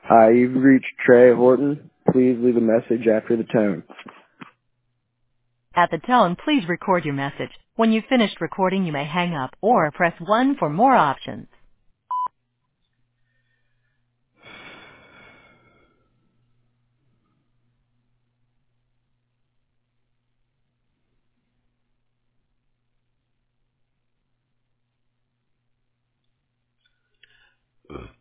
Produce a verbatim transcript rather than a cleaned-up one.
Hi, you've reached Trey Horton. Please leave a message after the tone. At the tone, please record your message. When you've finished recording, you may hang up or press one for more options. Ugh.